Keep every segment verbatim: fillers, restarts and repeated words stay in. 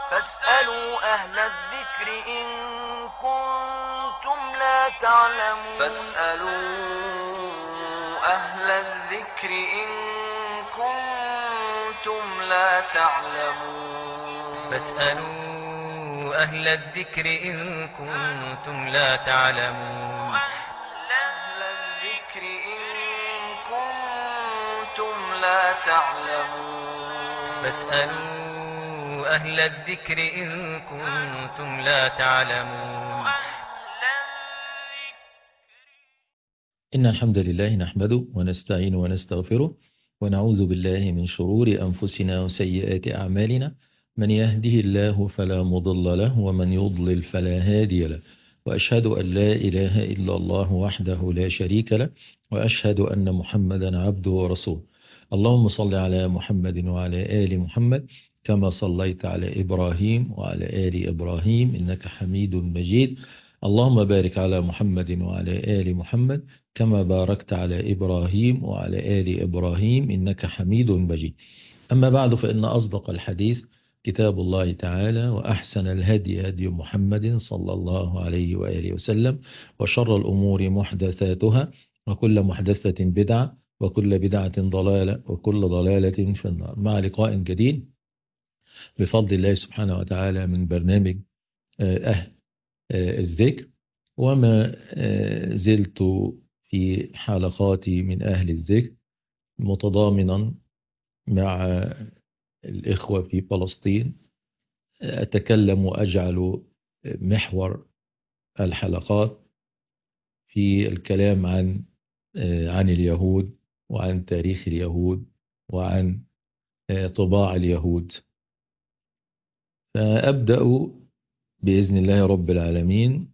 فاسألوا أهل الذكر إن كنتم لا تعلمون فاسألوا أهل الذكر إن كنتم لا تعلمون فاسألوا أهل الذكر إن كنتم لا تعلمون أهل الذكر إن كنتم لا تعلمون فاسألوا أهل الذكر إن كنتم لا تعلمون. إن الحمد لله نحمده ونستعين ونستغفره ونعوذ بالله من شرور أنفسنا وسيئات أعمالنا. من يهده الله فلا مضل له ومن يضلل فلا هادي له، وأشهد أن لا إله إلا الله وحده لا شريك له، وأشهد أن محمدا عبده ورسوله. اللهم صل على محمد وعلى آل محمد كما صليت على إبراهيم وعلى آل إبراهيم إنك حميد مجيد. اللهم بارك على محمد وعلى آل محمد كما باركت على إبراهيم وعلى آل إبراهيم إنك حميد مجيد. أما بعد، فإن أصدق الحديث كتاب الله تعالى، وأحسن الهدي هدي محمد صلى الله عليه وآله وسلم، وشر الأمور محدثاتها، وكل محدثة بدعة، وكل بدعة ضلالة، وكل ضلالة في النار. مع لقاء جديد بفضل الله سبحانه وتعالى من برنامج أهل الذكر، وما زلت في حلقاتي من أهل الذكر متضامنا مع الإخوة في فلسطين. أتكلم وأجعل محور الحلقات في الكلام عن عن اليهود، وعن تاريخ اليهود، وعن طباع اليهود. فأبدأ بإذن الله رب العالمين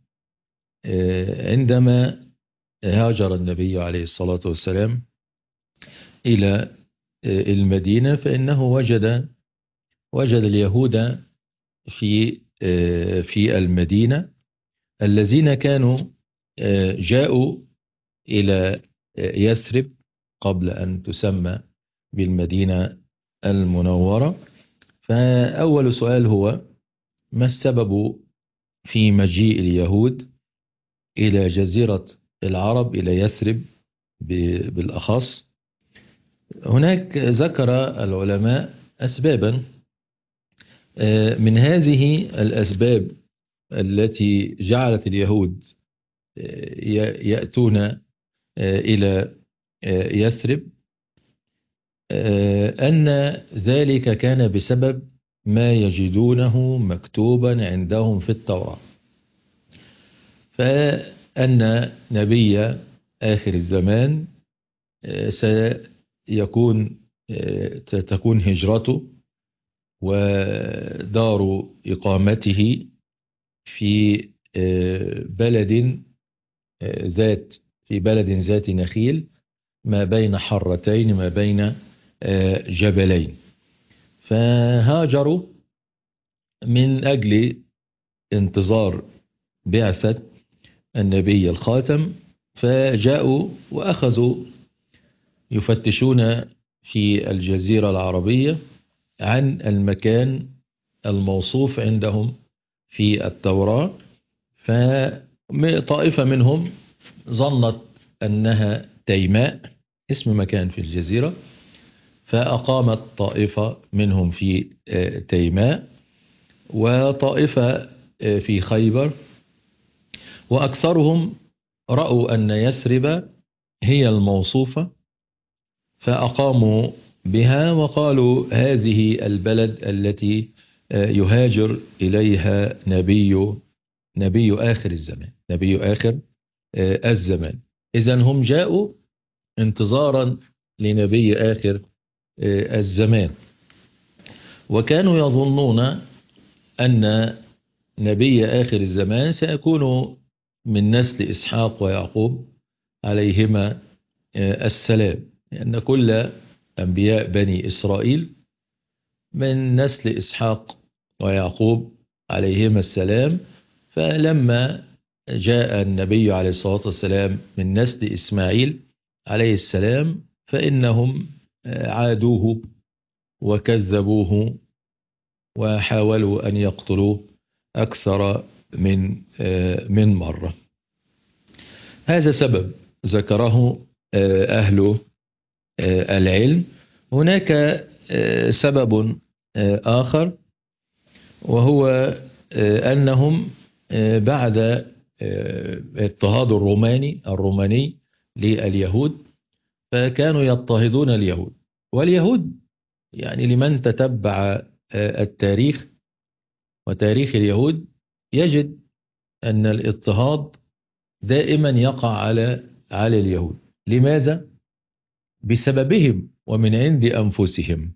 عندما هاجر النبي عليه الصلاة والسلام إلى المدينة، فإنه وجد وجد اليهود في في المدينة الذين كانوا جاءوا إلى يثرب قبل أن تسمى بالمدينة المنورة. فأول سؤال هو: ما السبب في مجيء اليهود إلى جزيرة العرب، إلى يثرب بالأخص؟ هناك ذكر العلماء أسبابا. من هذه الأسباب التي جعلت اليهود يأتون إلى يثرب أن ذلك كان بسبب ما يجدونه مكتوبا عندهم في التوراة، فأن نبي آخر الزمان سيكون تكون هجرته ودار إقامته في بلد ذات في بلد ذات نخيل، ما بين حرتين، ما بين جبلين. فهاجروا من أجل انتظار بعثة النبي الخاتم، فجاءوا وأخذوا يفتشون في الجزيرة العربية عن المكان الموصوف عندهم في التوراة. فطائفة منهم ظنت أنها تيماء، اسم مكان في الجزيرة، فأقامت طائفة منهم في تيماء، وطائفة في خيبر، وأكثرهم رأوا أن يثرب هي الموصوفة فأقاموا بها، وقالوا هذه البلد التي يهاجر إليها نبي نبي آخر الزمان نبي آخر الزمان. إذن هم جاءوا انتظارا لنبي آخر الزمان، وكانوا يظنون أن نبي آخر الزمان سيكون من نسل إسحاق ويعقوب عليهما السلام، لأن كل أنبياء بني إسرائيل من نسل إسحاق ويعقوب عليهما السلام. فلما جاء النبي عليه الصلاة والسلام من نسل إسماعيل عليه السلام، فإنهم عادوه وكذبوه وحاولوا أن يقتلوه أكثر من من مرة. هذا سبب ذكره أهل العلم. هناك سبب آخر، وهو أنهم بعد اضطهاد الروماني الروماني لليهود فكانوا يضطهدون اليهود، واليهود يعني لمن تتبع التاريخ وتاريخ اليهود يجد أن الاضطهاد دائما يقع على على اليهود. لماذا؟ بسببهم ومن عند أنفسهم،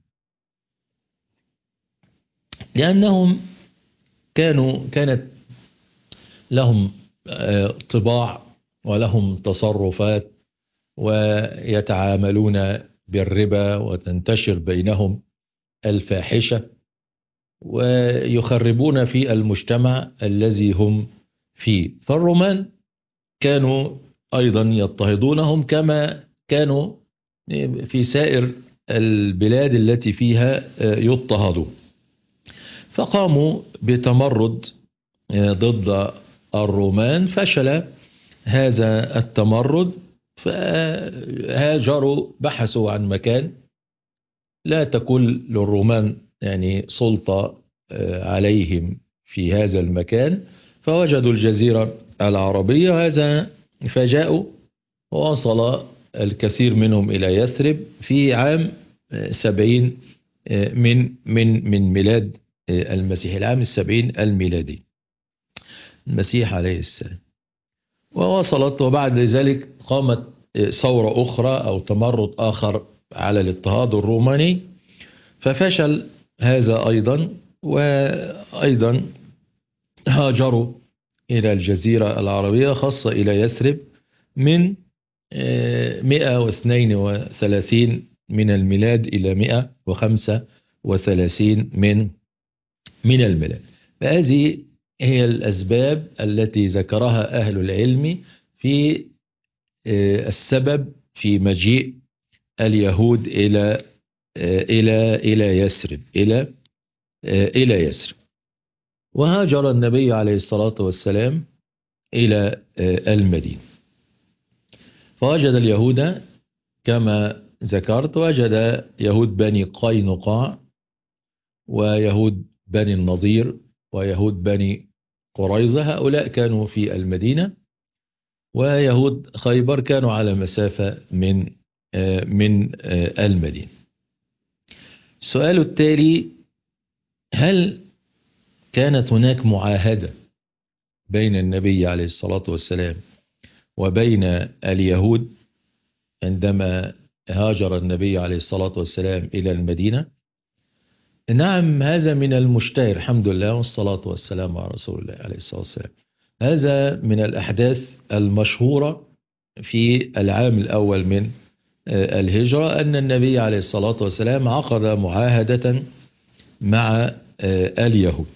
لأنهم كانوا كانت لهم طباع ولهم تصرفات، ويتعاملون بالربا، وتنتشر بينهم الفاحشة، ويخربون في المجتمع الذي هم فيه. فالرومان كانوا أيضا يضطهدونهم كما كانوا في سائر البلاد التي فيها يضطهدون، فقاموا بتمرد ضد الرومان. فشل هذا التمرد، فهاجروا، بحثوا عن مكان لا تكون للرومان يعني سلطة عليهم في هذا المكان، فوجدوا الجزيرة العربية. هذا فجاءوا، ووصل الكثير منهم إلى يثرب في عام سبعين من من من ميلاد المسيح، العام السبعين الميلادي، المسيح عليه السلام. ووصلت، وبعد ذلك قامت ثورة أخرى أو تمرد آخر على الاضطهاد الروماني، ففشل هذا أيضا، وأيضا هاجروا إلى الجزيرة العربية، خاصة إلى يثرب، من مئة واثنين وثلاثين من الميلاد إلى مئة وخمسة وثلاثين من من الميلاد. فهذه هي الأسباب التي ذكرها أهل العلم في السبب في مجيء اليهود إلى إلى إلى يثرب إلى إلى يثرب. وهاجر النبي عليه الصلاة والسلام إلى المدينة، فوجد اليهود كما ذكرت، وجد يهود بني قينقاع، ويهود بني النضير، ويهود بني قريظة، هؤلاء كانوا في المدينة، ويهود خيبر كانوا على مسافة من من المدينة. السؤال التالي: هل كانت هناك معاهدة بين النبي عليه الصلاة والسلام وبين اليهود عندما هاجر النبي عليه الصلاة والسلام إلى المدينة؟ نعم، هذا من المشتهر، الحمد لله والصلاة والسلام على رسول الله عليه الصلاة والسلام. هذا من الأحداث المشهورة في العام الأول من الهجرة، أن النبي عليه الصلاة والسلام عقد معاهدة مع اليهود.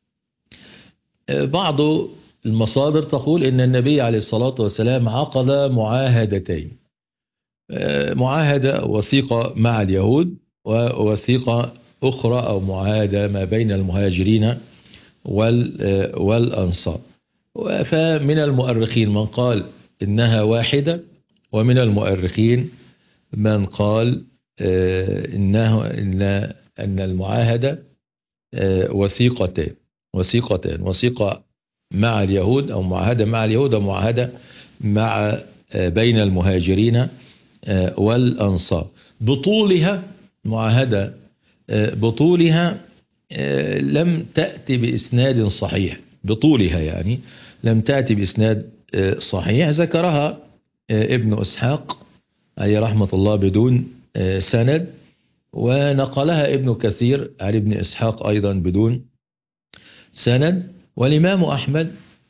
بعض المصادر تقول إن النبي عليه الصلاة والسلام عقد معاهدتين، معاهدة وثيقة مع اليهود، ووثيقة أخرى أو معاهدة ما بين المهاجرين والأنصار. فمن المؤرخين من قال إنها واحدة، ومن المؤرخين من قال إنه إن أن المعاهدة وثيقتين وثيقتين وثيقة مع اليهود أو معاهدة مع اليهود، ومعاهدة مع بين المهاجرين والأنصار. بطولها معاهدة بطولها لم تأتي بإسناد صحيح، بطولها يعني لم تأتي بإسناد صحيح، ذكرها ابن إسحاق عليه رحمة الله بدون سند، ونقلها ابن كثير عن ابن إسحاق أيضا بدون سند. والإمام أحمد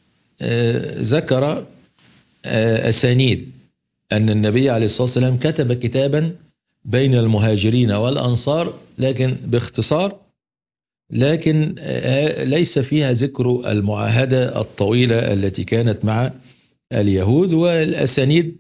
ذكر أسانيد أن النبي عليه الصلاة والسلام كتب كتابا بين المهاجرين والأنصار، لكن باختصار، لكن ليس فيها ذكر المعاهدة الطويلة التي كانت مع اليهود، والأسانيد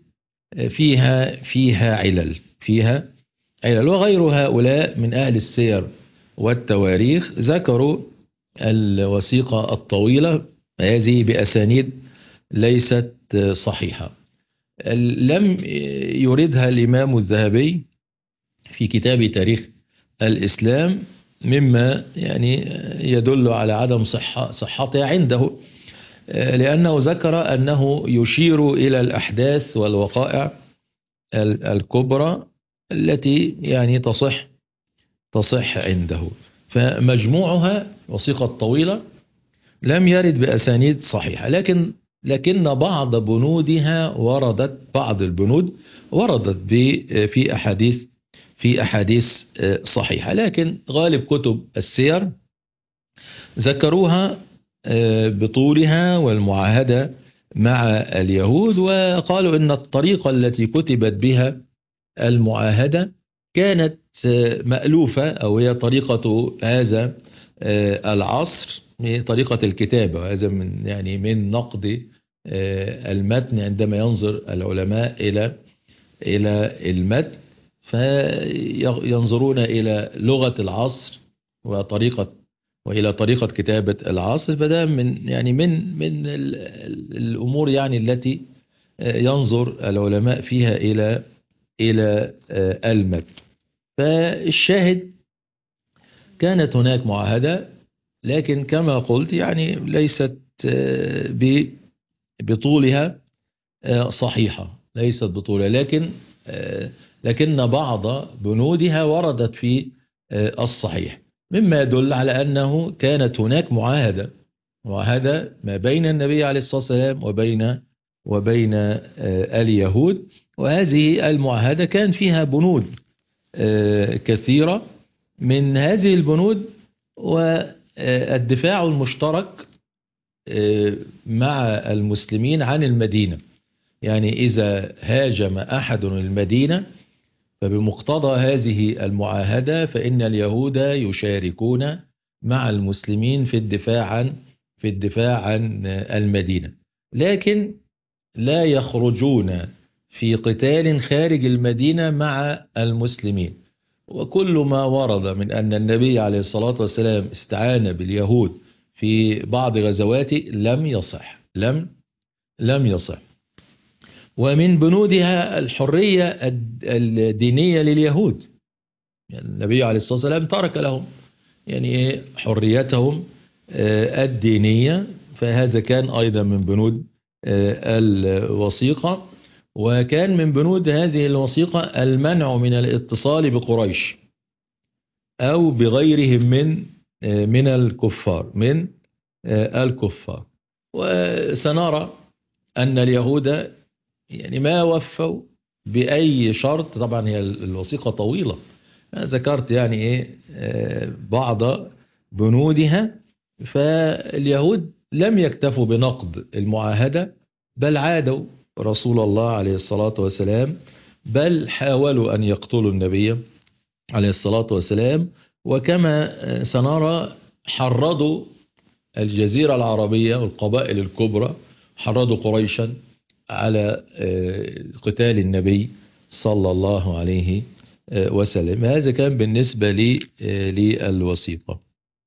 فيها فيها علل فيها علل وغير هؤلاء من أهل السير والتواريخ ذكروا الوثيقة الطويلة هذه بأسانيد ليست صحيحة. لم يردها الإمام الذهبي في كتاب تاريخ الإسلام، مما يعني يدل على عدم صحة صحتها عنده، لأنه ذكر أنه يشير إلى الأحداث والوقائع الكبرى التي يعني تصح تصح عنده. فمجموعها وثيقة طويلة لم يرد بأسانيد صحيحة، لكن لكن بعض بنودها وردت، بعض البنود وردت في أحاديث في أحاديث صحيحة، لكن غالب كتب السير ذكروها بطولها والمعاهدة مع اليهود، وقالوا إن الطريقة التي كتبت بها المعاهدة كانت مألوفة، أو هي طريقة هذا العصر، طريقة الكتابة، وهذا من يعني من نقد المتن عندما ينظر العلماء إلى إلى المتن، فينظرون إلى لغة العصر وطريقة وإلى طريقة كتابة العصر. فده من يعني من من الأمور يعني التي ينظر العلماء فيها إلى إلى المتن. فالشاهد كانت هناك معاهدة، لكن كما قلت يعني ليست بطولها صحيحة، ليست بطولها، لكن لكن بعض بنودها وردت في الصحيح، مما يدل على أنه كانت هناك معاهدة معاهدة ما بين النبي عليه الصلاة والسلام وبين وبين اليهود، وهذه المعاهدة كان فيها بنود كثيرة. من هذه البنود والدفاع المشترك مع المسلمين عن المدينة، يعني إذا هاجم أحد المدينة فبمقتضى هذه المعاهدة فإن اليهود يشاركون مع المسلمين في الدفاع عن في الدفاع عن المدينة، لكن لا يخرجون في قتال خارج المدينة مع المسلمين. وكل ما ورد من أن النبي عليه الصلاة والسلام استعان باليهود في بعض غزواته لم يصح لم لم يصح. ومن بنودها الحرية الدينية لليهود، يعني النبي عليه الصلاة والسلام ترك لهم يعني حريتهم الدينية، فهذا كان أيضا من بنود الوثيقة. وكان من بنود هذه الوثيقة المنع من الاتصال بقريش أو بغيرهم من من الكفار من الكفار. وسنرى أن اليهود يعني ما وفوا بأي شرط، طبعا هي الوثيقة طويلة، ذكرت يعني إيه بعض بنودها. فاليهود لم يكتفوا بنقض المعاهدة، بل عادوا رسول الله عليه الصلاة والسلام، بل حاولوا أن يقتلوا النبي عليه الصلاة والسلام. وكما سنرى حرضوا الجزيرة العربية والقبائل الكبرى، حرضوا قريشا على قتال النبي صلى الله عليه وسلم. هذا كان بالنسبة لي للوثيقة.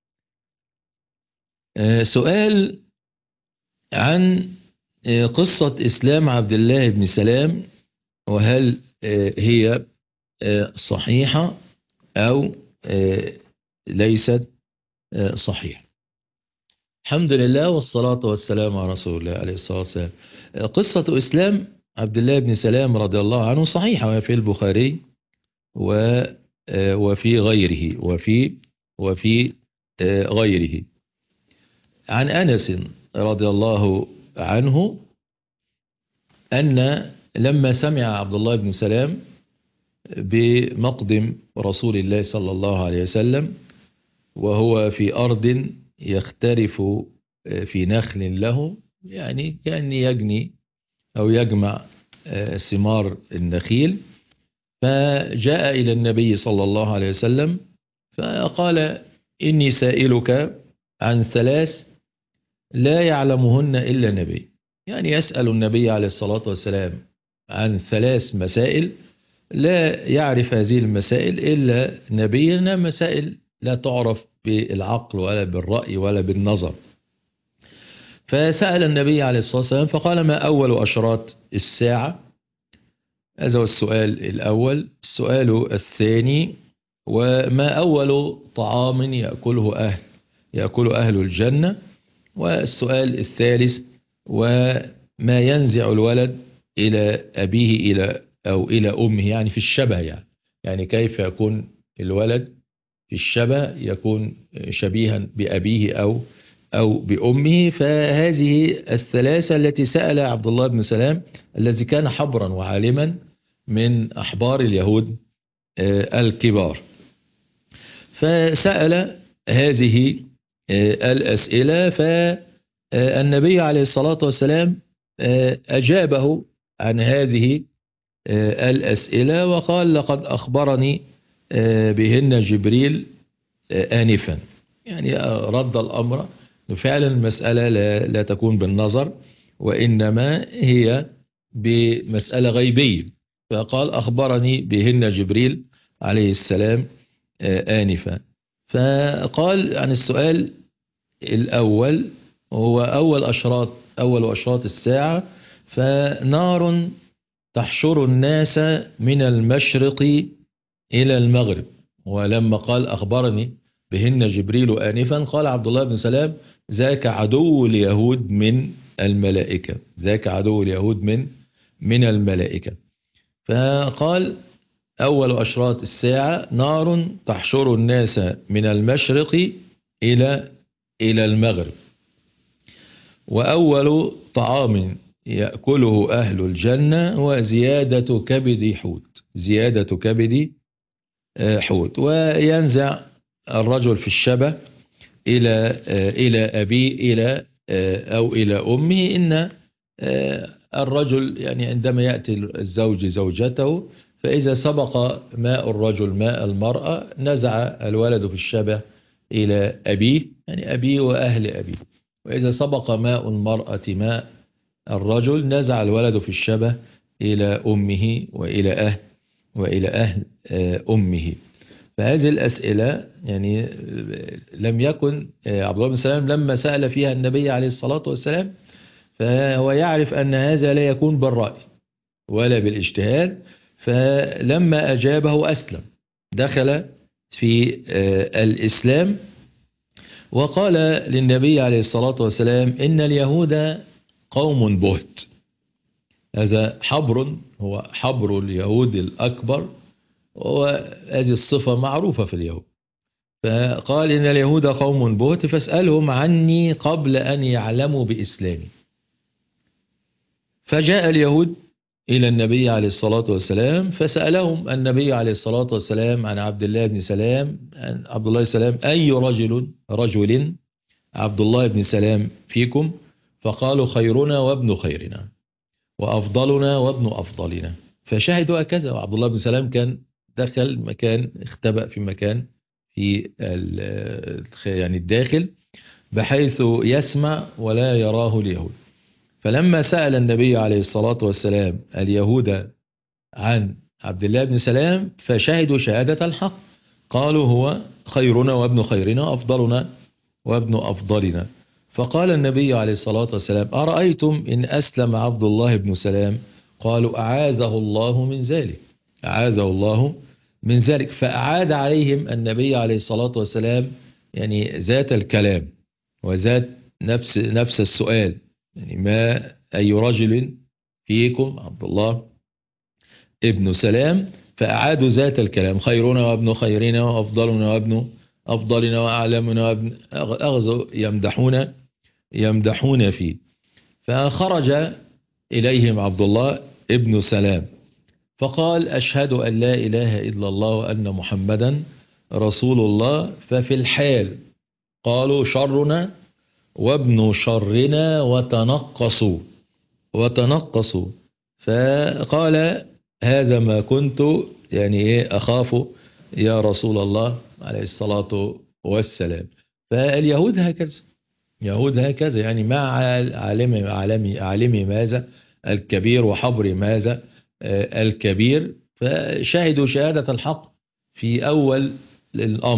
سؤال عن قصة إسلام عبد الله بن سلام، وهل هي صحيحة أو ليست صحيحة؟ الحمد لله والصلاة والسلام على رسول الله عليه الصلاة والسلام. قصة إسلام عبد الله بن سلام رضي الله عنه صحيحة، وفي البخاري وفي غيره وفي وفي غيره. عن أنس رضي الله عنه أن لما سمع عبد الله بن سلام بمقدم رسول الله صلى الله عليه وسلم وهو في أرض يخترف في نخل له، يعني كان يجني أو يجمع ثمار النخيل، فجاء إلى النبي صلى الله عليه وسلم فقال: إني سائلك عن ثلاث لا يعلمهن إلا نبي. يعني يسأل النبي عليه الصلاة والسلام عن ثلاث مسائل لا يعرف هذه المسائل إلا نبي، إنها مسائل لا تعرف بالعقل ولا بالرأي ولا بالنظر. فسأل النبي عليه الصلاة والسلام فقال: ما أول أشراط الساعة؟ هذا هو السؤال الأول. السؤال الثاني: وما أول طعام يأكله أهل يأكل أهل الجنة؟ والسؤال الثالث: وما ينزع الولد إلى أبيه إلى أو إلى أمه، يعني في الشبه، يعني يعني كيف يكون الولد في الشبه، يكون شبيها بأبيه أو أو بأمه. فهذه الثلاثة التي سأل عبد الله بن سلام الذي كان حبرا وعالما من أحبار اليهود الكبار. فسأل هذه الأسئلة، فالنبي عليه الصلاة والسلام أجابه عن هذه الأسئلة وقال: لقد أخبرني بهن جبريل آنفا. يعني رد الأمر فعلا المسألة لا, لا تكون بالنظر، وإنما هي بمسألة غيبية. فقال: أخبرني بهن جبريل عليه السلام آنفا. فقال عن السؤال الأول هو أول أشراط أول أشراط الساعة: فنار تحشر الناس من المشرق إلى المغرب. ولما قال: أخبرني بهن جبريل آنفا، قال عبد الله بن سلام: ذاك عدو اليهود من الملائكة ذاك عدو اليهود من من الملائكة. فقال: أول أشراط الساعة نار تحشر الناس من المشرق إلى إلى المغرب. وأول طعام يأكله أهل الجنة هو زيادة كبد حوت زيادة كبد حوت. وينزع الرجل في الشبه إلى إلى أبيه إلى أو إلى أمه. إن الرجل يعني عندما يأتي الزوج زوجته، فإذا سبق ماء الرجل ماء المرأة نزع الولد في الشبه إلى أبيه، يعني أبيه وأهل أبيه. وإذا سبق ماء المرأة ماء الرجل نزع الولد في الشبه إلى أمه وإلى أهل وإلى أهل أمه. فهذه الأسئلة يعني لم يكن عبد الله بن سلام لما سأل فيها النبي عليه الصلاة والسلام فهو يعرف أن هذا لا يكون بالرأي ولا بالاجتهاد. فلما أجابه أسلم، دخل في الإسلام، وقال للنبي عليه الصلاة والسلام: إن اليهود قوم بهت. هذا حبر هو حبر اليهود الأكبر، وهذه الصفة معروفة في اليهود. فقال: إن اليهود قوم بهت فاسألهم عني قبل أن يعلموا بإسلامي. فجاء اليهود إلى النبي عليه الصلاة والسلام فسألهم النبي عليه الصلاة والسلام عن عبد الله بن سلام عن عبد الله سلام: أي رجل رجل عبد الله بن سلام فيكم؟ فقالوا: خيرنا وابن خيرنا وأفضلنا وابن أفضلنا. فشهدوا هكذا. وعبد الله بن سلام كان دخل مكان، اختبأ في مكان في يعني الداخل بحيث يسمع ولا يراه اليهود. فلما سأل النبي عليه الصلاة والسلام اليهود عن عبد الله بن سلام فشهدوا شهادة الحق، قالوا: هو خيرنا وابن خيرنا وأفضلنا وابن أفضلنا. فقال النبي عليه الصلاة والسلام: أرأيتم إن أسلم عبد الله بن سلام؟ قالوا: أعاذه الله من ذلك أعاذه الله من ذلك. فأعاد عليهم النبي عليه الصلاة والسلام يعني ذات الكلام وذات نفس نفس السؤال، يعني ما أي رجل فيكم عبد الله ابن سلام؟ فأعادوا ذات الكلام: خيرنا وابن خيرنا وأفضلنا وابن أفضلنا وأعلمنا وابن، أغزوا يمدحون يمدحون فيه. فخرج إليهم عبد الله ابن سلام فقال: أشهد أن لا إله إلا الله وأن محمدا رسول الله. ففي الحال قالوا: شرنا وابن شرنا وتنقصوا وتنقصوا. فقال: هذا ما كنت يعني إيه أخاف يا رسول الله عليه الصلاة والسلام. فاليهود هكذا يهود هكذا يعني مع عالمي عالمي عالمي ماذا الكبير وحبر ماذا الكبير. فشهدوا شهادة الحق في أول الأمر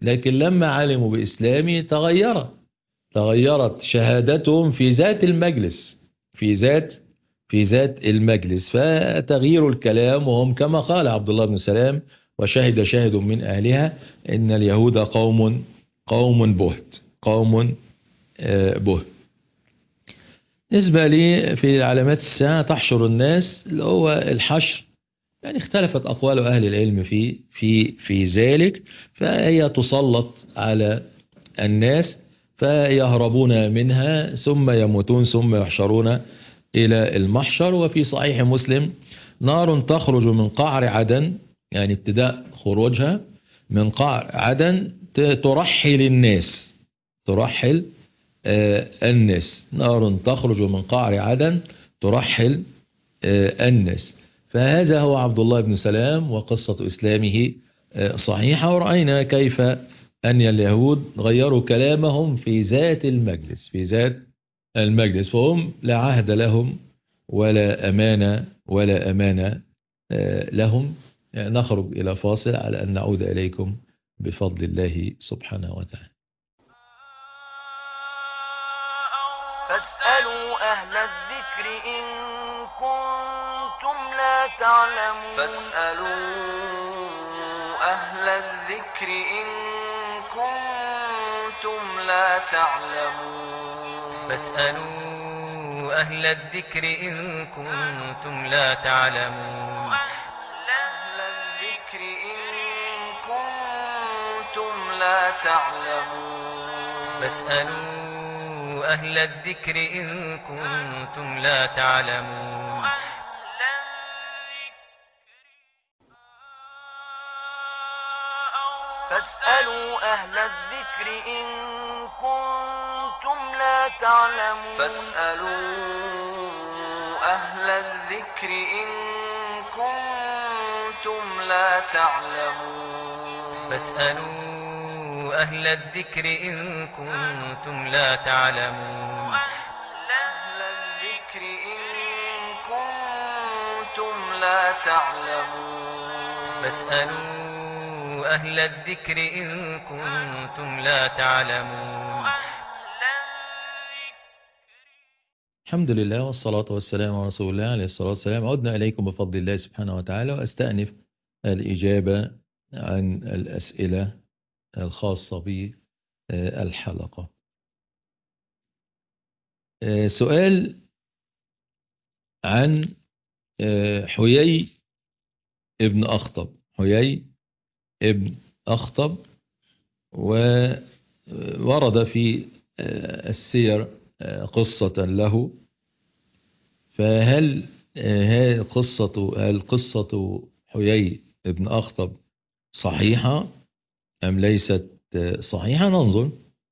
لكن لما علموا بإسلامي تغير تغيرت شهادتهم في ذات المجلس في ذات في ذات المجلس، فتغيير الكلام. وهم كما قال عبد الله بن سلام: وشهد شاهد من أهلها إن اليهود قوم قوم بهت قوم آه، بهت. بالنسبة لي في علامات الساعة تحشر الناس، اللي هو الحشر، يعني اختلفت أقوال أهل العلم في في في ذلك. فهي تسلط على الناس فيهربون منها ثم يموتون ثم يحشرون إلى المحشر. وفي صحيح مسلم: نار تخرج من قعر عدن، يعني ابتداء خروجها من قعر عدن، ترحل الناس ترحل آه الناس. نار تخرج من قعر عدن ترحل آه الناس. فهذا هو عبد الله بن سلام وقصة إسلامه آه صحيحة. ورأينا كيف أن اليهود غيروا كلامهم في ذات المجلس في ذات المجلس فهم لا عهد لهم ولا أمانة ولا أمانة آه لهم. يعني نخرج إلى فاصل على أن نعود إليكم بفضل الله سبحانه وتعالى. فاسألوا أهل الذكر إن كنتم لا تعلمون فاسألوا أهل الذكر إن كنتم لا تعلمون فاسألوا أهل الذكر إن كنتم لا تعلمون أهل الذكر إن كنتم لا تعلمون فاسألوا أهل الذكر إن كنتم لا تعلمون فاسألوا أهل الذكر إن كنتم لا تعلمون فاسألوا أهل الذكر إن كنتم لا تعلمون فاسألوا أهل الذكر إن كنتم لا تعلمون أهل الذكر إن كنتم لا تعلمون فاسألوا أهل الذكر إن كنتم لا تعلمون. الحمد لله والصلاة والسلام على رسول الله عليه الصلاة والسلام. عدنا إليكم بفضل الله سبحانه وتعالى، وأستأنف الإجابة عن الأسئلة الخاصة بالحلقة. سؤال عن حيي ابن أخطب حيي ابن أخطب، وورد في السير قصة له. فهل هل قصة هل قصة حيي ابن أخطب صحيحة أم ليست صحيحة؟ ننظر.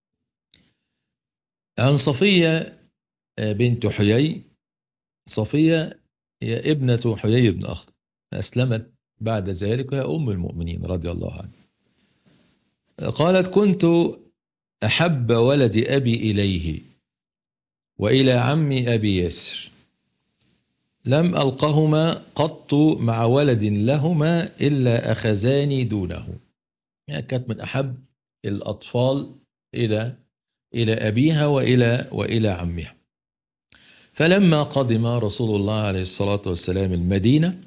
عن صفية بنت حيي. صفية هي ابنة حيي بن أخطب، أسلمت بعد ذلك، وهي أم المؤمنين رضي الله عنها. قالت: كنت أحب ولد أبي إليه وإلى عمي أبي ياسر، لم ألقهما قط مع ولد لهما إلا أخذاني دونه. يعني كانت من أحب الأطفال إلى إلى أبيها وإلى وإلى عمها. فلما قدم رسول الله عليه الصلاة والسلام المدينة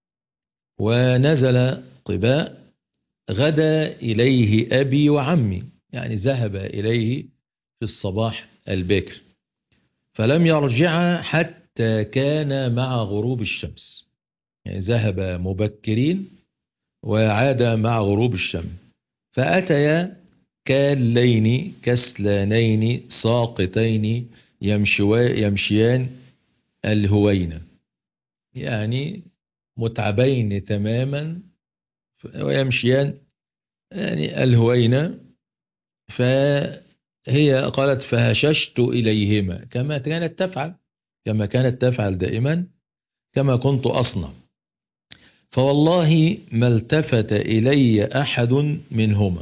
ونزل قباء، غدا إليه أبي وعمي، يعني ذهب إليه في الصباح الباكر، فلم يرجع حتى كان مع غروب الشمس. يعني ذهب مبكرين وعاد مع غروب الشمس، فأتيا كاللين كسلانين ساقطين يمشيان الهوينة، يعني متعبين تماما ويمشيان يعني الهوينة. فهي قالت: فهششت إليهما كما كانت تفعل كما كانت تفعل دائما، كما كنت أصنع، فوالله ما التفت إلي أحد منهما.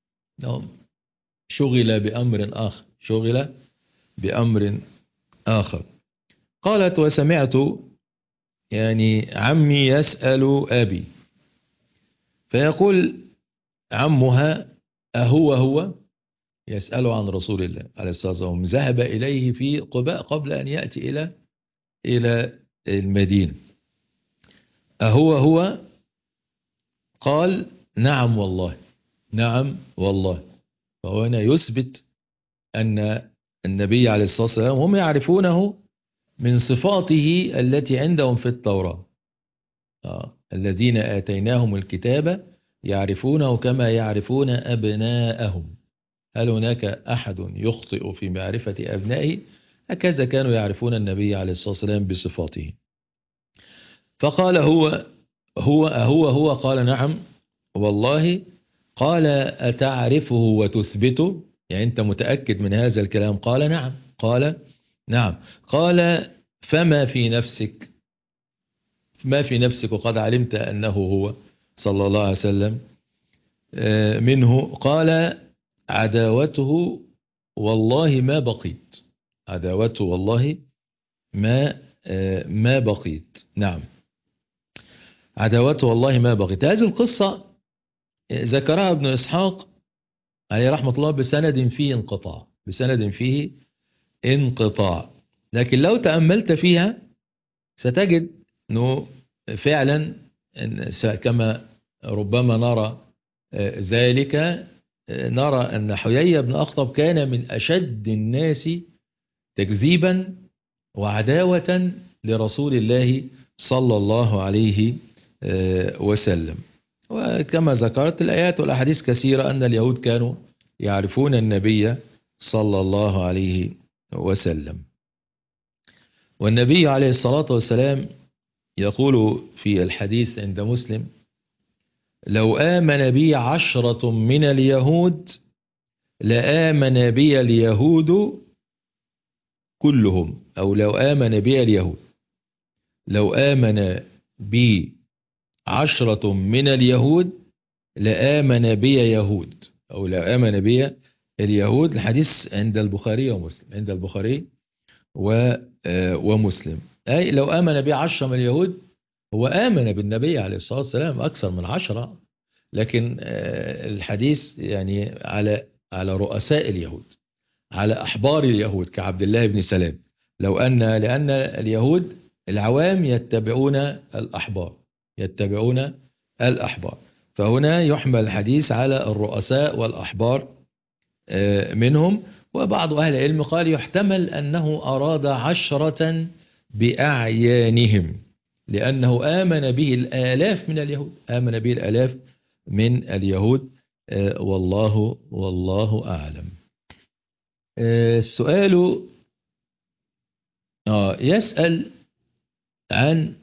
شغل بأمر آخر شغل بأمر آخر. قالت: وسمعت يعني عمي يسأل أبي، فيقول عمها: أهو هو يسأله عن رسول الله عليه الصلاة والسلام، ذهب إليه في قباء قبل أن يأتي إلى إلى المدينة. أهو هو؟ قال نعم والله، نعم والله. فهو هنا يثبت أن النبي عليه الصلاة والسلام هم يعرفونه من صفاته التي عندهم في التوراة. آه. الذين آتيناهم الكتاب يعرفونه كما يعرفون أبناءهم. هل هناك أحد يخطئ في معرفة أبنائه؟ هكذا كانوا يعرفون النبي عليه الصلاة والسلام بصفاته. فقال هو هو هو هو قال نعم والله. قال أتعرفه وتثبته؟ يعني أنت متأكد من هذا الكلام؟ قال نعم. قال نعم. قال فما في نفسك؟ ما في نفسك وقد علمت أنه هو صلى الله عليه وسلم منه؟ قال عداوته والله ما بقيت. عداوته والله ما ما بقيت. نعم، عداوته والله ما بقيت. هذه القصة ذكرها ابن إسحاق عليه رحمة الله بسند فيه انقطاع، بسند فيه انقطاع. لكن لو تأملت فيها ستجد أنه فعلا كما ربما نرى ذلك، نرى أن حيي بن أخطب كان من أشد الناس تكذيبا وعداوة لرسول الله صلى الله عليه وسلم. وكما ذكرت الآيات والأحاديث كثيرة أن اليهود كانوا يعرفون النبي صلى الله عليه وسلم. والنبي عليه الصلاة والسلام يقول في الحديث عند مسلم: لو آمن بي عشرة من اليهود لآمن بي اليهود كلهم، أو لو آمن بي اليهود لو آمن بي عشرة من اليهود لآمن بي يهود، أو لو آمن بي اليهود. الحديث عند البخاري ومسلم، عند البخاري ومسلم. أي لو آمن بي عشرة من اليهود، هو آمن بالنبي عليه الصلاة والسلام أكثر من عشرة، لكن الحديث يعني على على رؤساء اليهود، على أحبار اليهود كعبد الله بن سلام. لو أن لأن اليهود العوام يتبعون الأحبار، يتبعون الأحبار، فهنا يحمل الحديث على الرؤساء والأحبار منهم. وبعض أهل العلم قال يحتمل أنه أراد عشرة بأعيانهم، لأنه آمن به الآلاف من اليهود، آمن به الآلاف من اليهود. والله والله أعلم. السؤال يسأل عن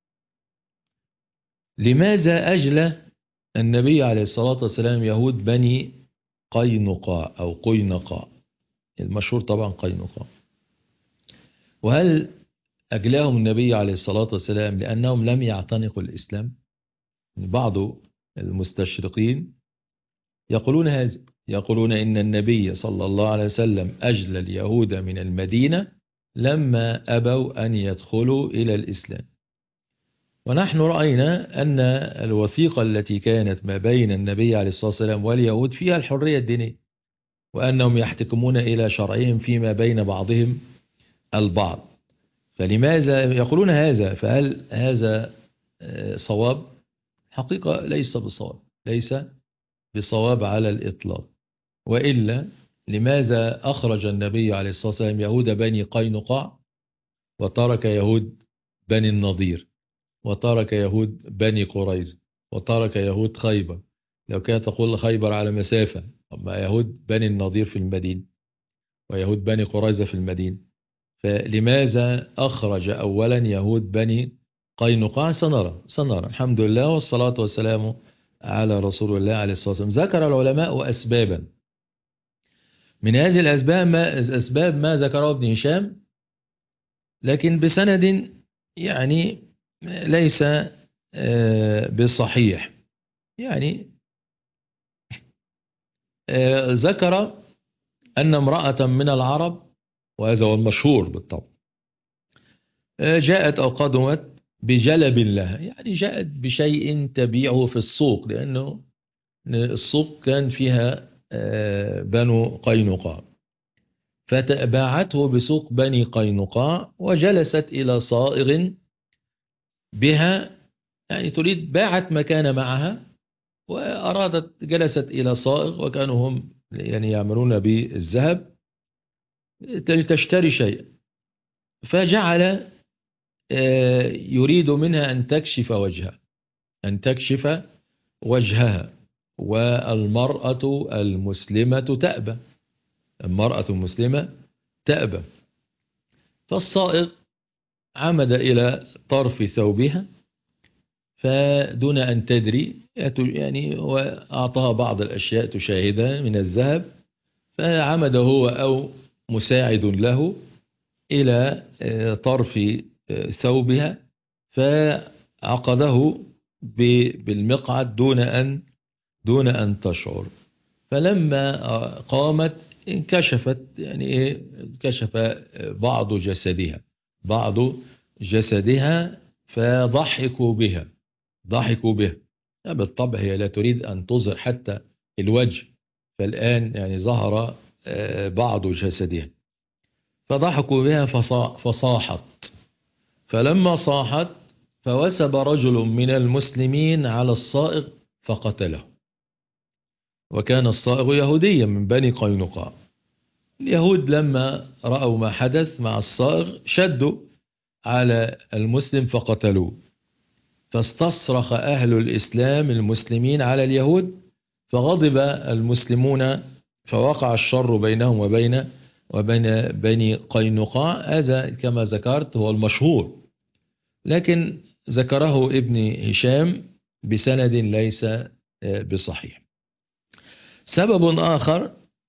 لماذا أجلى النبي عليه الصلاة والسلام يهود بني قينقاع أو قينقاع، المشهور طبعا قينقاع. وهل أجلاهم النبي عليه الصلاة والسلام لأنهم لم يعتنقوا الإسلام؟ بعض المستشرقين يقولون هذا، يقولون إن النبي صلى الله عليه وسلم أجلى اليهود من المدينة لما أبوا أن يدخلوا إلى الإسلام. ونحن رأينا أن الوثيقة التي كانت ما بين النبي عليه الصلاة والسلام واليهود فيها الحرية الدينية، وأنهم يحتكمون إلى شرعهم فيما بين بعضهم البعض. فلماذا يقولون هذا؟ فهل هذا صواب؟ حقيقة ليس بصواب، ليس بصواب على الإطلاق. وإلا لماذا أخرج النبي عليه الصلاة والسلام يهود بني قينقاع وترك يهود بني النضير، وترك يهود بني قريظة، وترك يهود خيبر؟ لو كانت تقول خيبر على مسافة، أما يهود بني النضير في المدينة ويهود بني قريظة في المدينة، فلماذا أخرج أولا يهود بني قينقاع؟ سنرى سنرى الحمد لله والصلاة والسلام على رسول الله عليه الصلاة والسلام. ذكر العلماء أسبابا، من هذه الأسباب ما, أسباب ما ذكره ابن هشام، لكن بسند يعني ليس بصحيح. يعني ذكر أن امرأة من العرب، وهذا هو المشهور بالطبع، جاءت أو قدمت بجلب لها، يعني جاءت بشيء تبيعه في السوق، لأنه السوق كان فيها بنو قينقاع، فتباعته بسوق بني قينقاع وجلست إلى صائغ بها، يعني تريد باعت ما كان معها وأرادت جلست إلى صائغ، وكانوا هم يعني يعملون بالذهب لتشتري شيئا، فجعل يريد منها أن تكشف وجهها أن تكشف وجهها والمرأة المسلمة تأبى المرأة المسلمة تأبى فالصائغ عمد إلى طرف ثوبها، فدون أن تدري يعني وأعطاها بعض الأشياء تشاهدها من الذهب، فعمد هو أو مساعد له إلى طرف ثوبها فعقده بالمقعد دون أن دون أن تشعر، فلما قامت انكشفت يعني ايه انكشف بعض جسدها بعض جسدها فضحكوا بها ضحكوا بها بالطبع هي لا تريد أن تظهر حتى الوجه، فالآن يعني ظهر بعض جسدها فضحكوا بها فصاحت، فلما صاحت فوسب رجل من المسلمين على الصائغ فقتله، وكان الصائغ يهوديا من بني قينقاع. اليهود لما رأوا ما حدث مع الصائغ شدوا على المسلم فقتلوه، فاستصرخ أهل الإسلام المسلمين على اليهود، فغضب المسلمون فوقع الشر بينهم وبين وبين بني قينقاع. هذا كما ذكرت هو المشهور، لكن ذكره ابن هشام بسند ليس بصحيح. سبب آخر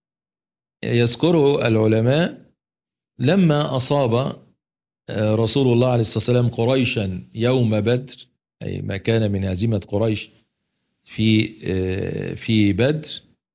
يذكره العلماء لما أصاب رسول الله عليه الصلاة والسلام قريشا يوم بدر، أي ما كان من هزيمة قريش في في بدر،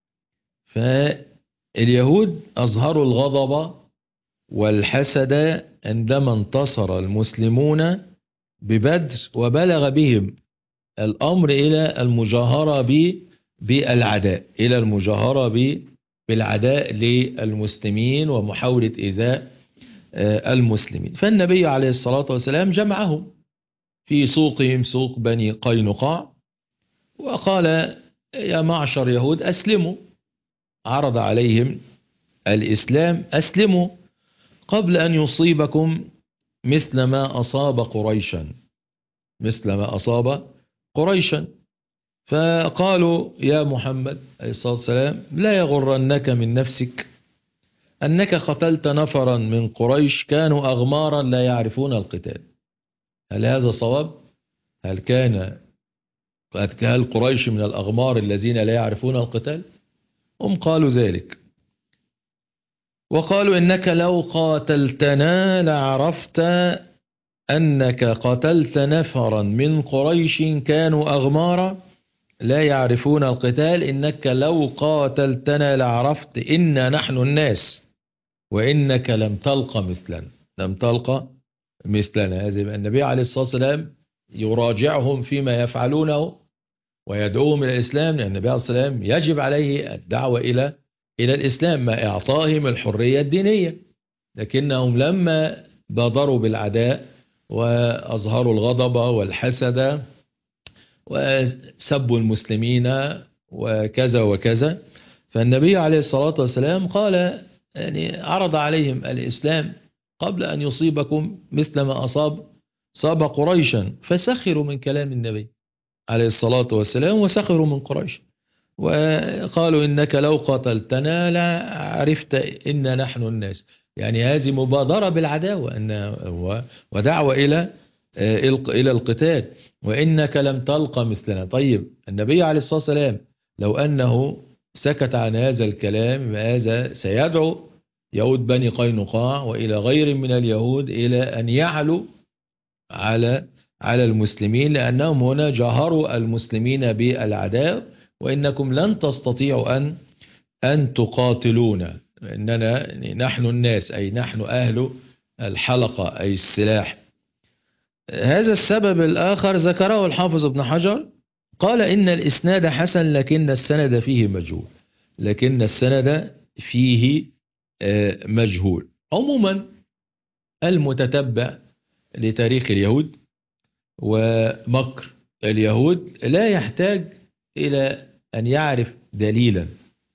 فاليهود أظهروا الغضب والحسد عندما انتصر المسلمون ببدر، وبلغ بهم الأمر إلى المجاهرة بالعداء إلى المجاهرة بالعداء للمسلمين ومحاولة إيذاء المسلمين. فالنبي عليه الصلاة والسلام جمعهم في سوقهم سوق بني قينقاع وقال يا معشر يهود أسلموا، عرض عليهم الإسلام، أسلموا قبل أن يصيبكم مثل ما أصاب قريشا مثل ما أصاب قريشا. فقالوا يا محمد عليه الصلاة والسلام لا يغرنك من نفسك أنك قتلت نفرا من قريش كانوا أغمارا لا يعرفون القتال. هل هذا صواب؟ هل كان هل قريش من الأغمار الذين لا يعرفون القتال؟ هم قالوا ذلك، وقالوا إنك لو قاتلتنا لعرفت أنك قتلت نفرا من قريش كانوا أغمارا لا يعرفون القتال، إنك لو قاتلتنا لعرفت إنا نحن الناس وإنك لم تلقى مثلنا لم تلقى مثلنا. هذا النبي عليه الصلاة والسلام يراجعهم فيما يفعلونه ويدعوهم إلى الإسلام، لأن النبي عليه الصلاة والسلام يجب عليه الدعوة إلى إلى الإسلام مع إعطائهم الحرية الدينية، لكنهم لما بادروا بالعداء وأظهروا الغضب والحسد وسبوا المسلمين وكذا وكذا، فالنبي عليه الصلاة والسلام قال يعني عرض عليهم الإسلام قبل أن يصيبكم مثل ما أصاب صاب قريشا، فسخروا من كلام النبي عليه الصلاة والسلام وسخروا من قريش وقالوا إنك لو قتلتنا لعرفت إن نحن الناس. يعني هذه مبادرة بالعداوة ودعوة إلى إلى القتال، وإنك لم تلقى مثلنا. طيب النبي عليه الصلاة والسلام لو أنه سكت عن هذا الكلام هذا سيدعو يهود بني قينقاع وإلى غير من اليهود إلى أن يعلوا على على المسلمين، لأنهم هنا جاهروا المسلمين بالعداء، وإنكم لن تستطيعوا أن أن تقاتلونا، إننا نحن الناس أي نحن أهل الحلقة أي السلاح. هذا السبب الآخر ذكره الحافظ ابن حجر، قال إن الإسناد حسن لكن السند فيه مجهول. لكن السند فيه مجهول. عموما المتتبع لتاريخ اليهود ومكر اليهود لا يحتاج إلى أن يعرف دليلا.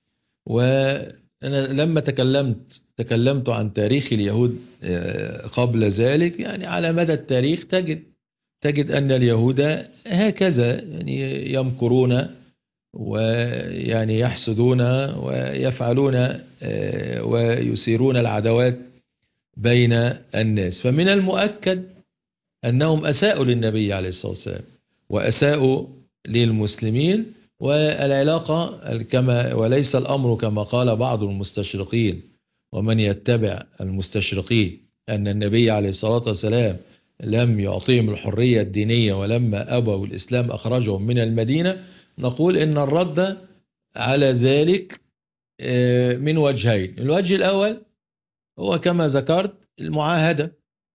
وأنا لما تكلمت تكلمت عن تاريخ اليهود قبل ذلك، يعني على مدى التاريخ تجد تجد أن اليهود هكذا يعني يمكرون ويعني يحسدون ويفعلون ويثيرون العداوات بين الناس. فمن المؤكد أنهم أساءوا للنبي عليه الصلاة والسلام وأساءوا للمسلمين، والعلاقة كما وليس الأمر كما قال بعض المستشرقين ومن يتبع المستشرقين أن النبي عليه الصلاة والسلام لم يعطيهم الحرية الدينية ولما أبوا الإسلام أخرجهم من المدينة. نقول إن الرد على ذلك من وجهين. الوجه الأول هو كما ذكرت المعاهدة،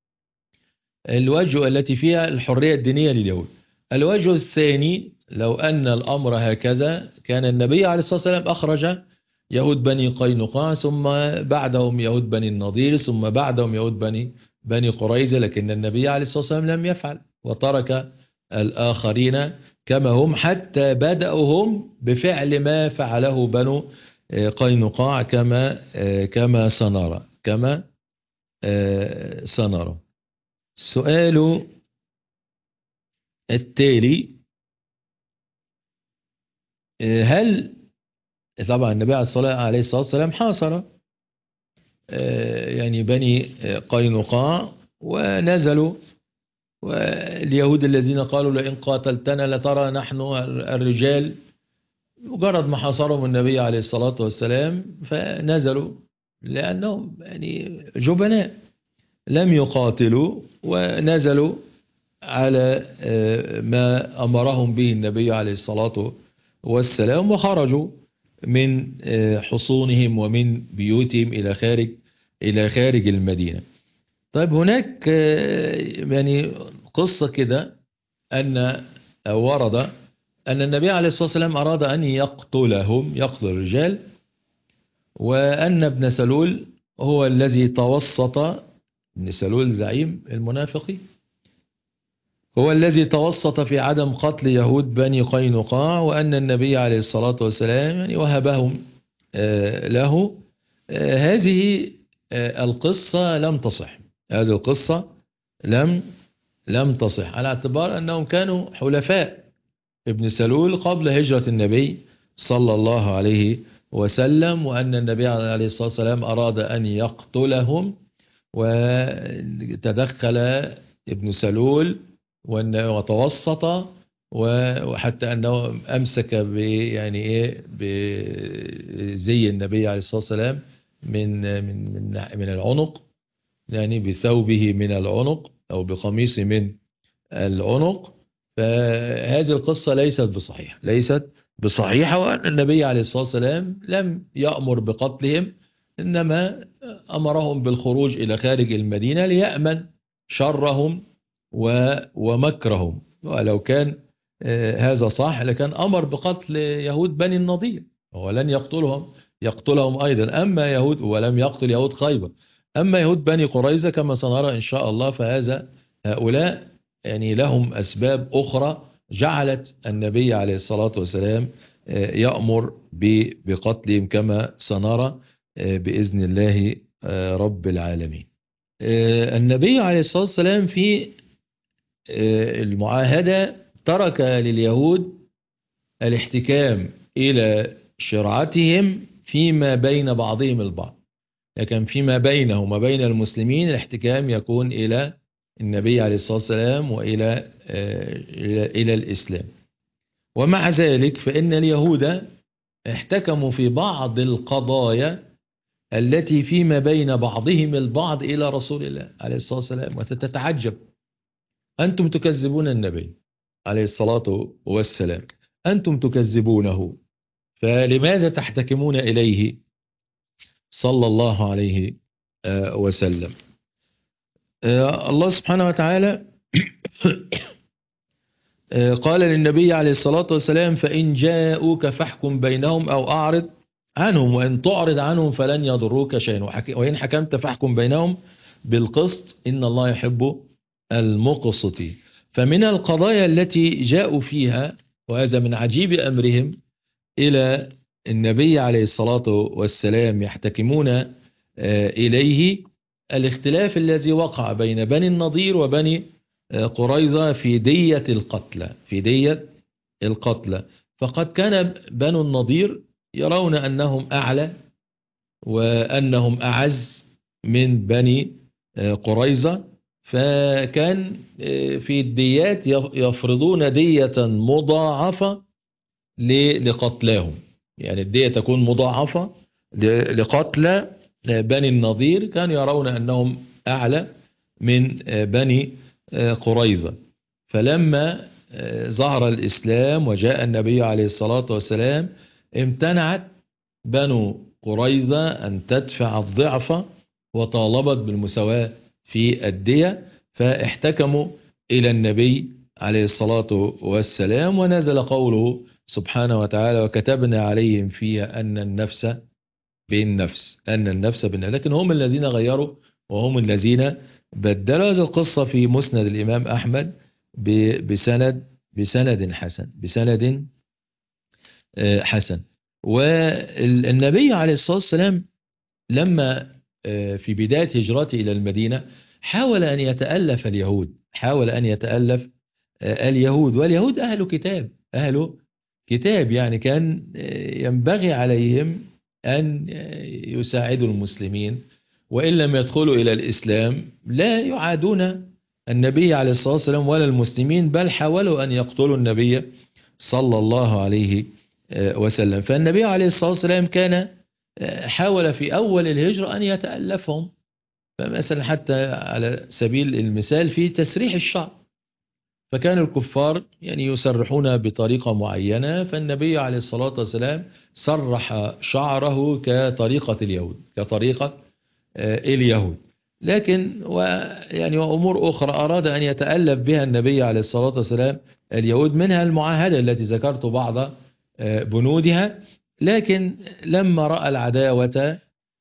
الوجه التي فيها الحرية الدينية لليهود. الوجه الثاني لو أن الأمر هكذا كان النبي عليه الصلاة والسلام أخرج يهود بني قينقاع، ثم بعدهم يهود بني النضير، ثم بعدهم يهود بني بني قريظة، لكن النبي عليه الصلاة والسلام لم يفعل وترك الآخرين كما هم، حتى بدأوا هم بفعل ما فعله بنو قينقاع كما كما سنرى كما سنرى. السؤال التالي: هل طبعا النبي عليه الصلاة والسلام حاصر يعني بني قينقاع ونزلوا، واليهود الذين قالوا لئن قاتلتنا لترى نحن الرجال، مجرد ما حاصرهم النبي عليه الصلاة والسلام فنزلوا لأنهم يعني جبناء لم يقاتلوا، ونزلوا على ما أمرهم به النبي عليه الصلاة والسلام وخرجوا من حصونهم ومن بيوتهم إلى خارج إلى خارج المدينة. طيب هناك يعني قصة كده أن ورد أن النبي عليه الصلاة والسلام أراد أن يقتلهم يقتل الرجال، وأن ابن سلول هو الذي توسط، ابن سلول زعيم المنافقين هو الذي توسط في عدم قتل يهود بني قينقاع، وأن النبي عليه الصلاة والسلام يعني وهبهم له. هذه القصة لم تصح هذه القصة لم لم تصح على اعتبار أنهم كانوا حلفاء ابن سلول قبل هجرة النبي صلى الله عليه وسلم، وأن النبي عليه الصلاة والسلام أراد أن يقتلهم، وتدخل ابن سلول وتوسط، وحتى أنه أمسك ب يعني إيه بزي النبي عليه الصلاة والسلام من من من من العنق، يعني بثوبه من العنق أو بقميصه من العنق. فهذه القصة ليست بصحيحة ليست بصحيحة وأن النبي عليه الصلاة والسلام لم يأمر بقتلهم، إنما أمرهم بالخروج إلى خارج المدينة ليأمن شرهم ومكرهم. ولو كان هذا صح لكان أمر بقتل يهود بني النضير ولن يقتلهم يقتلهم أيضا. أما يهود ولم يقتل يهود خيبر، أما يهود بني قريظة كما سنرى إن شاء الله فهذا هؤلاء يعني لهم أسباب أخرى جعلت النبي عليه الصلاة والسلام يأمر بقتلهم كما سنرى بإذن الله رب العالمين. النبي عليه الصلاة والسلام في المعاهدة ترك لليهود الاحتكام إلى شرعتهم فيما بين بعضهم البعض، لكن فيما بينه وما بين المسلمين الاحتكام يكون إلى النبي عليه الصلاة والسلام وإلى إلى الإسلام. ومع ذلك فإن اليهود احتكموا في بعض القضايا التي فيما بين بعضهم البعض إلى رسول الله عليه الصلاة والسلام. وتتعجب، أنتم تكذبون النبي عليه الصلاة والسلام، أنتم تكذبونه، فلماذا تحتكمون إليه صلى الله عليه وسلم؟ الله سبحانه وتعالى قال للنبي عليه الصلاة والسلام: فإن جاءوك فاحكم بينهم أو أعرض عنهم، وإن تعرض عنهم فلن يضروك شيئا، وإن حكمت فاحكم بينهم بالقسط إن الله يحب المقسطين. فمن القضايا التي جاءوا فيها، وهذا من عجيب أمرهم، إلى النبي عليه الصلاة والسلام يحتكمون إليه الاختلاف الذي وقع بين بني النضير وبني قريظة في دية القتلى في دية القتلى فقد كان بنو النضير يرون أنهم أعلى وأنهم أعز من بني قريظة، فكان في الديات يفرضون دية مضاعفة لقتلاهم، يعني الدية تكون مضاعفة لقتلى بني النضير، كانوا يرون أنهم أعلى من بني قريظة. فلما ظهر الإسلام وجاء النبي عليه الصلاة والسلام امتنعت بنو قريظة أن تدفع الضعف وطالبت بالمساواة في الدية، فاحتكموا إلى النبي عليه الصلاة والسلام، ونزل قوله سبحانه وتعالى: وكتبنا عليهم فيها أن النفس بالنفس أن النفس بالنفس. لكن هم الذين غيروا وهم الذين بدلوا. هذه القصة في مسند الإمام أحمد بسند بسند حسن بسند حسن. والنبي عليه الصلاة والسلام لما في بداية هجرته إلى المدينة حاول أن يتألف اليهود حاول أن يتألف اليهود واليهود أهل كتاب أهل كتاب يعني كان ينبغي عليهم أن يساعدوا المسلمين، وإن لم يدخلوا إلى الإسلام لا يعادون النبي عليه الصلاة والسلام ولا المسلمين، بل حاولوا أن يقتلوا النبي صلى الله عليه وسلم. فالنبي عليه الصلاة والسلام كان حاول في أول الهجرة أن يتألفهم، فمثلا حتى على سبيل المثال في تسريح الشعر، فكان الكفار يعني يسرحون بطريقة معينة، فالنبي عليه الصلاة والسلام سرح شعره كطريقة اليهود كطريقة اليهود. لكن ويعني وأمور أخرى أراد أن يتألف بها النبي عليه الصلاة والسلام اليهود، منها المعاهدة التي ذكرت بعض بنودها، لكن لما رأى العداوة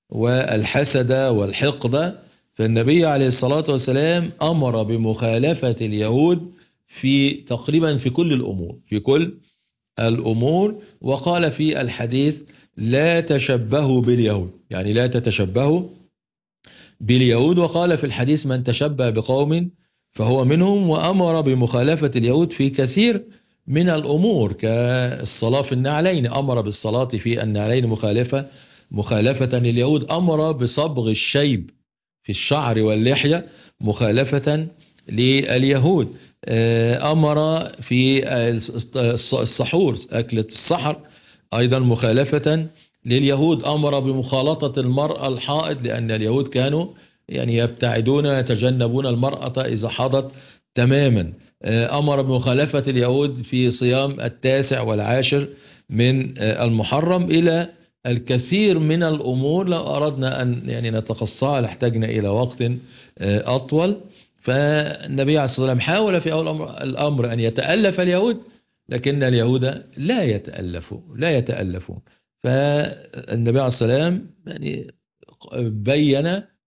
والحسد والحقد فالنبي عليه الصلاة والسلام أمر بمخالفة اليهود في تقريبا في كل الأمور في كل الأمور وقال في الحديث: لا تشبهوا باليهود، يعني لا تتشبهوا باليهود. وقال في الحديث: من تشبه بقوم فهو منهم. وأمر بمخالفة اليهود في كثير من الأمور كالصلاة في النعلين، أمر بالصلاة في النعلين مخالفة مخالفة لليهود. أمر بصبغ الشيب في الشعر واللحية مخالفة لليهود. أمر في السحور أكلة السحر أيضا مخالفة لليهود. أمر بمخالطة المرأة الحائض لأن اليهود كانوا يعني يبتعدون يتجنبون المرأة إذا حاضت تماما. أمر بمخالفة اليهود في صيام التاسع والعاشر من المحرم، إلى الكثير من الأمور لو أردنا أن يعني نتقصاها لاحتاجنا إلى وقت أطول. فالنبي عليه الصلاة والسلام حاول في أول الأمر أن يتألف اليهود، لكن اليهود لا يتألفوا لا يتألفون. فالنبي عليه الصلاة والسلام يعني بين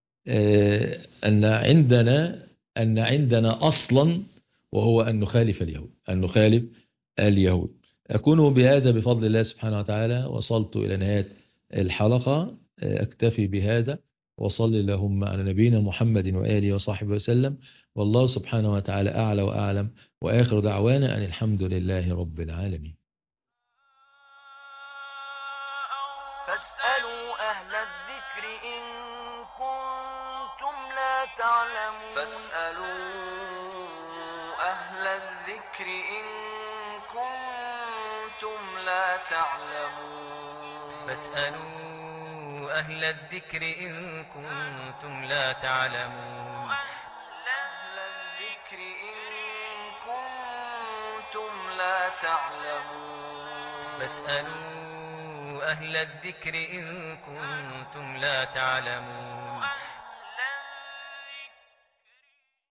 أن عندنا أن عندنا أصلا، وهو أن نخالف اليهود أن نخالف اليهود. أكون بهذا بفضل الله سبحانه وتعالى وصلت إلى نهاية الحلقة، أكتفي بهذا، وصل اللهم على نبينا محمد وآله وصحبه وسلم، والله سبحانه وتعالى أعلى وأعلم، وآخر دعوانا أن الحمد لله رب العالمين. فاسألوا أهل الذكر إن كنتم لا تعلمون فاسألوا أهل الذكر إن كنتم لا تعلمون فاسألوا أهل الذكر إن كنتم لا تعلمون أهل الذكر إن كنتم لا تعلمون فاسألوا أهل الذكر إن كنتم لا تعلمون